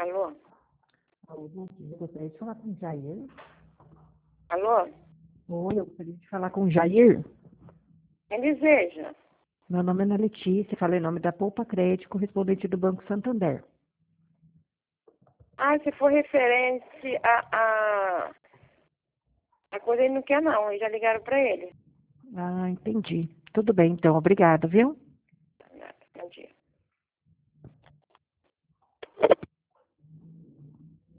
Alô? Alô, bom dia. Eu gostaria de falar com o Jair. Alô? Oi, eu gostaria de falar com o Jair. Quem deseja? Meu nome é Ana Letícia, falei em nome da Poupa Crédito, correspondente do Banco Santander. Ah, se for referente a coisa, ele não quer não, eles já ligaram para ele. Ah, entendi. Tudo bem, então. Obrigada, viu?